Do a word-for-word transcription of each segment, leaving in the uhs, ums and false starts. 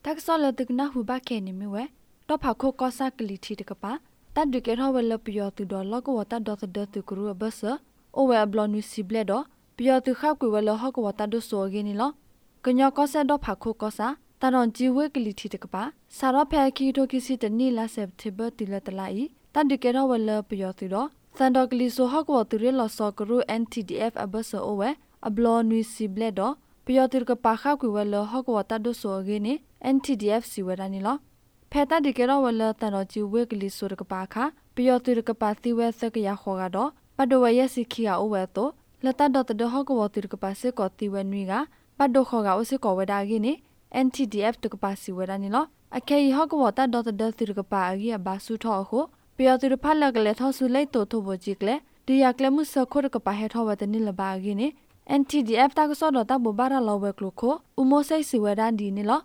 ตักซอลตึกนาหูบาแค่นี่ไม่เว้ดอกผักโคก็ซากลิทีตกปะตัดดูเกทอเวลปิยอตุดอลก็ว่าตัดดอตเดตุกรัวเบสโอเวบลอนูซิเบลดอปิยอตุข้าวกุเวลฮอกว่าตัดดูโซเกนี่ลอกญอก็เซดอกผักโคก็ซาตาดอนจีเวกลิทีตกปะสารแพคีโตกิซิตนี่ลาเซปเทเบติเลตลาอีตัดดูเกทอเวลปิยอตุดอซันดอกลิโซฮอกว่าตุเรลอซอกรู เอ็น ที ดี เอฟ อเบสโอเวอบลอนูซิเบลดอปิยอตุกปะข้าวกุเวลฮอกว่าตัดดูโซเกนี่ เอ็น ที ดี เอฟ สิเวดานี่ลอแพตาดิเกรอเวลตันดอจิเวกลิสุรกปาคาปิยอตุรกปาติเวสกยาขอกาดอปัดโดวยสิขียาโอเวโตละตัดดอตดอฮอกวอตุรกปาเซกอติเวนุยกาปัดโดขอกาโอเซกอเวดากินี่ เอ็น ที ดี เอฟ ตกปาสิเวดานี่ลออเคยฮอกวอตัดดอตดอตุรกปาอากิบาสุทอโคปิยอตุรพาลกเลทอสุไลโตโทโบจิกเลดิยากเลมุสโครกปาเฮทอเวตนิลบากินี่ เอ็น ที ดี เอฟ ตากซอดอตาบบาราลอเวกโลโคอุโมไซสิเวดาดีนี่ลอ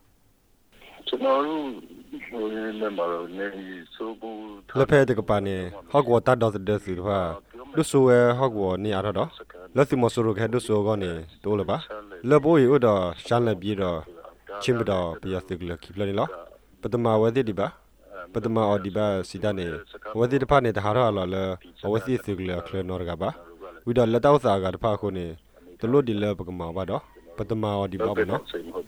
လက်ဖဲတကပါနေဟောက်ဝတာဒေါ်တဲ့စီဖာဒုဆိုဝဲဟောက်ဝနေရတော့လက်စီမဆူရခဲဒုဆိုကနေတိုးလပါလဘိုရီဥဒရှာလက်ပြီးတော့ချင်းမတော်ပြရစကလခိပလနေလောပတမဝဲတိဒီပါပတမအော်ဒီပါစီတနေဝဲတိတဖာနေတဟာရလောလဝဲစီစကလခလနော်ရကပါဝိဒလက်တောက်စာကတဖာခုနေတလို့ဒီလပကမောပါတော့ပတမအော်ဒီပါဘနော်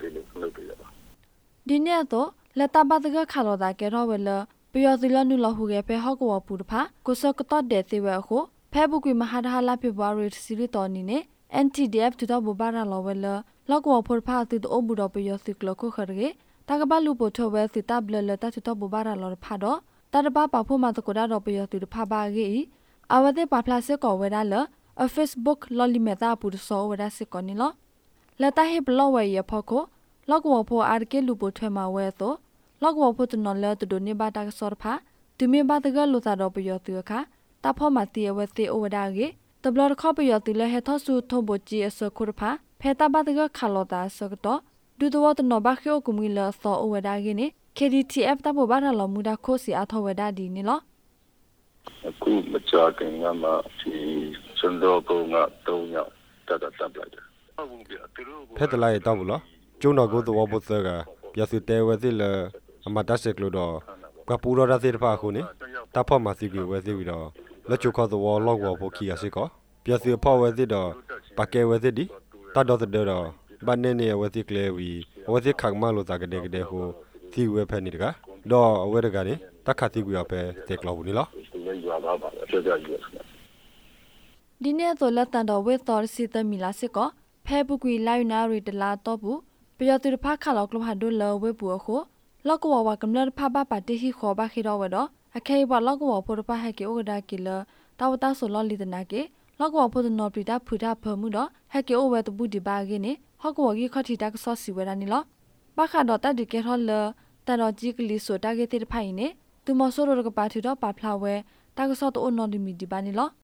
ဒီနေ့တော့လက်တပတ်တကခါတော့တာကဲတော့ဝဲလပျော်စီလနုလဟုရဲ့ဖဲဟောက်ကောပူတဖာကိုစကတော့တဲ့သေးဝဲခုဖဲบุกุมหาดาลาဖေဘရီစီရီတော်နီနေ เอ็น ที ดี เอฟ တူတော့ဘဘာရာလောဝဲလလောက်ကောဖောဖာတူတော့ဘူတော့ပျော်စီကလခုခရကေတကဘလူပိုထဝဲစီတဘလလတတူတော့ဘဘာရာလောဖာတော့တတပပဖို့မတကောတော့ပျော်စီတဖာပါကေအဝတဲ့ပါဖလာစကောဝဲဒါလအ Facebook လော်လီမတာပူဆောဝဲဒါစကောနီလောလက်တဟေဘလောဝဲရဖို့ကိုလောက်ကောဖောအာကေလူပိုထွဲမှာဝဲတော့လောက်ကောဖို့တနော်လဲတူနေပါတာဆောဖာသူမေပါတကလူသာတော့ပျော်သူခါတဖောမတီဝဲတီအိုဝဒါကေတဘလခောပယောတီလဟေထောဆူထုံဘချီအစခုရဖာဖေတာဘတ်ကခလောတာစကတော့ဒူတော်တနဘခောကုမီလသောအိုဝဒါကေနေ ကေ ဒီ တီ အက်ဖ် တဘဘာရလောမူဒါခိုစီအထောဝဒါဒီနေလောအခုမကြခင်ကမှဒီစံတော်ကုန်းကသုံးယောက်တက်တက်တက်လိုက်တယ်ဖက်တလိုက်တော့ဘူးလားကျုံတော်ကိုတော့ဘုသကပြစီတဲဝဲစီလအမတဆက်ကလို့တော့ကပူရရသေးတဖာခုနေတဖောမစီကိုဝဲစီပြီးတော့လက်ချခေါ်တော့လော့ဝဖို့ခီရစီကောပြစီဖောဝဲစီတော့ပကဲဝဲစီဒီတတ်တော့တဲ့တော့ဘာနေနေဝဲစီကလေးဝီဝဲစီခါမလို့ဇာကတဲ့ကတဲ့ဟိုစီဝဲဖက်နေတကတော့အဝဲတကနေတခါစီကိုရပဲတက်လောက်ဘူးနော်ဒီနေ့တော့လက်တန်တော်ဝဲတော်စီတမီလာစစ်ကောဖဲပုကွေလိုက်နာရီတလာတော့ဘူးပျော်သူတဖာခါလောက်ကလဟာဒိုလဝဲပူအခုလောက်ကဝဝကမ္လဖာဘပါတိဟီခေါ်ပါခိတော့ဝဲတော့အခေဘလောက်ကောဖို့တပဟဲကေဩဒါကီလတာဝတာဆိုလောလီတနာကေလောက်ကောဖို့နော်ပရီတာဖူတာဖမှုတော့ဟဲကေဩဝဲတပူဒီပါကေနေဟောက်ကောကြီးခတိတာကဆော့စီဝဲတာနီလောပခါတော့တတ်ဒီကေထောလတတော်ကြီးကလီဆိုတာကေတိတဖိုင်နေသူမဆိုးရကပါထီတော့ပါဖလာဝဲတာကဆော့တော့နော်ဒီမီဒီပါနီလော